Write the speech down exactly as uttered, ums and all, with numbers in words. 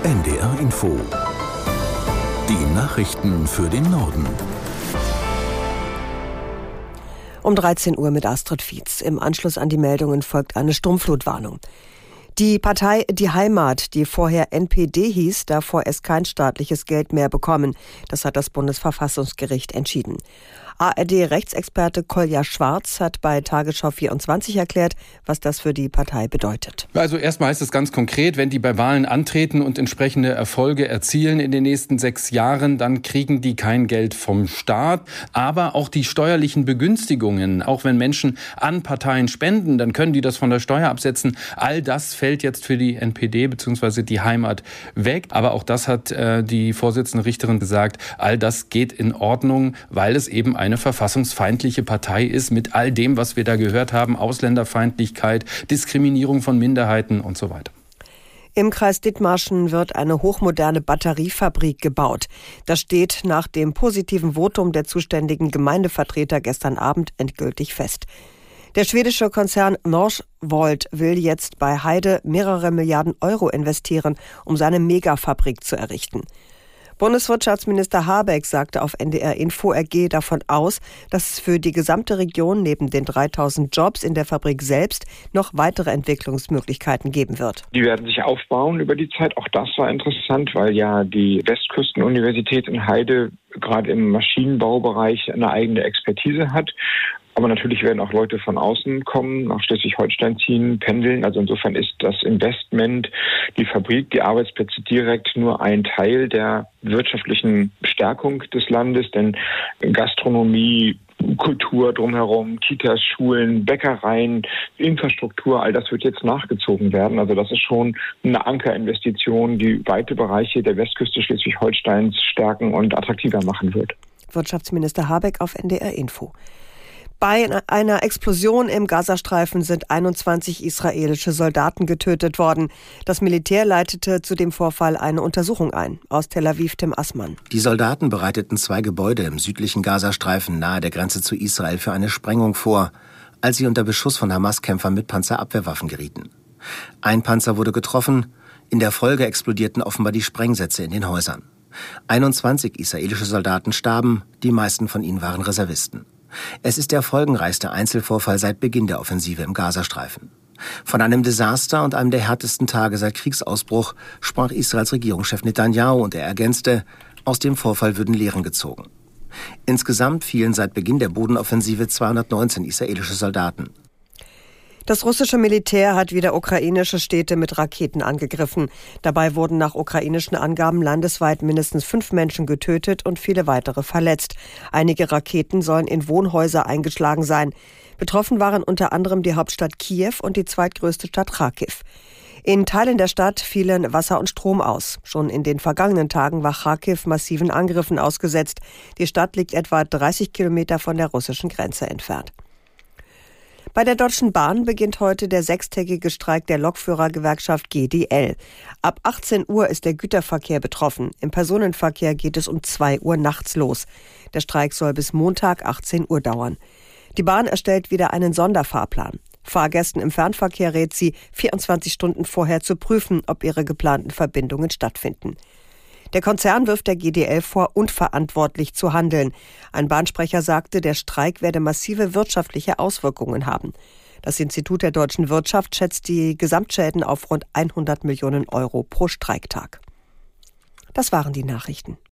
N D R Info. Die Nachrichten für den Norden. Um dreizehn Uhr mit Astrid Fietz. Im Anschluss an die Meldungen folgt eine Sturmflutwarnung. Die Partei Die Heimat, die vorher N P D hieß, darf vorerst kein staatliches Geld mehr bekommen. Das hat das Bundesverfassungsgericht entschieden. A R D-Rechtsexperte Kolja Schwarz hat bei Tagesschau vierundzwanzig erklärt, was das für die Partei bedeutet. Also erstmal heißt es ganz konkret, wenn die bei Wahlen antreten und entsprechende Erfolge erzielen in den nächsten sechs Jahren, dann kriegen die kein Geld vom Staat. Aber auch die steuerlichen Begünstigungen, auch wenn Menschen an Parteien spenden, dann können die das von der Steuer absetzen. All das fällt jetzt für die N P D bzw. die Heimat weg. Aber auch das hat äh, die Vorsitzende Richterin gesagt, all das geht in Ordnung, weil es eben eine verfassungsfeindliche Partei ist mit all dem, was wir da gehört haben, Ausländerfeindlichkeit, Diskriminierung von Minderheiten und so weiter. Im Kreis Dithmarschen wird eine hochmoderne Batteriefabrik gebaut. Das steht nach dem positiven Votum der zuständigen Gemeindevertreter gestern Abend endgültig fest. Der schwedische Konzern Northvolt will jetzt bei Heide mehrere Milliarden Euro investieren, um seine Megafabrik zu errichten. Bundeswirtschaftsminister Habeck sagte auf N D R Info, er gehe davon aus, dass es für die gesamte Region neben den dreitausend Jobs in der Fabrik selbst noch weitere Entwicklungsmöglichkeiten geben wird. Die werden sich aufbauen über die Zeit. Auch das war interessant, weil ja die Westküstenuniversität in Heide gerade im Maschinenbaubereich eine eigene Expertise hat. Aber natürlich werden auch Leute von außen kommen, nach Schleswig-Holstein ziehen, pendeln. Also insofern ist das Investment, die Fabrik, die Arbeitsplätze direkt nur ein Teil der wirtschaftlichen Stärkung des Landes. Denn Gastronomie, Kultur drumherum, Kitas, Schulen, Bäckereien, Infrastruktur, all das wird jetzt nachgezogen werden. Also das ist schon eine Ankerinvestition, die weite Bereiche der Westküste Schleswig-Holsteins stärken und attraktiver machen wird. Wirtschaftsminister Habeck auf N D R Info. Bei einer Explosion im Gazastreifen sind einundzwanzig israelische Soldaten getötet worden. Das Militär leitete zu dem Vorfall eine Untersuchung ein. Aus Tel Aviv Tim Assmann. Die Soldaten bereiteten zwei Gebäude im südlichen Gazastreifen nahe der Grenze zu Israel für eine Sprengung vor, als sie unter Beschuss von Hamas-Kämpfern mit Panzerabwehrwaffen gerieten. Ein Panzer wurde getroffen, in der Folge explodierten offenbar die Sprengsätze in den Häusern. einundzwanzig israelische Soldaten starben, die meisten von ihnen waren Reservisten. Es ist der folgenreichste Einzelvorfall seit Beginn der Offensive im Gazastreifen. Von einem Desaster und einem der härtesten Tage seit Kriegsausbruch sprach Israels Regierungschef Netanyahu und er ergänzte, aus dem Vorfall würden Lehren gezogen. Insgesamt fielen seit Beginn der Bodenoffensive zweihundertneunzehn israelische Soldaten. Das russische Militär hat wieder ukrainische Städte mit Raketen angegriffen. Dabei wurden nach ukrainischen Angaben landesweit mindestens fünf Menschen getötet und viele weitere verletzt. Einige Raketen sollen in Wohnhäuser eingeschlagen sein. Betroffen waren unter anderem die Hauptstadt Kiew und die zweitgrößte Stadt Charkiw. In Teilen der Stadt fielen Wasser und Strom aus. Schon in den vergangenen Tagen war Charkiw massiven Angriffen ausgesetzt. Die Stadt liegt etwa dreißig Kilometer von der russischen Grenze entfernt. Bei der Deutschen Bahn beginnt heute der sechstägige Streik der Lokführergewerkschaft G D L. Ab achtzehn Uhr ist der Güterverkehr betroffen. Im Personenverkehr geht es um zwei Uhr nachts los. Der Streik soll bis Montag achtzehn Uhr dauern. Die Bahn erstellt wieder einen Sonderfahrplan. Fahrgästen im Fernverkehr rät sie, vierundzwanzig Stunden vorher zu prüfen, ob ihre geplanten Verbindungen stattfinden. Der Konzern wirft der G D L vor, unverantwortlich zu handeln. Ein Bahnsprecher sagte, der Streik werde massive wirtschaftliche Auswirkungen haben. Das Institut der deutschen Wirtschaft schätzt die Gesamtschäden auf rund hundert Millionen Euro pro Streiktag. Das waren die Nachrichten.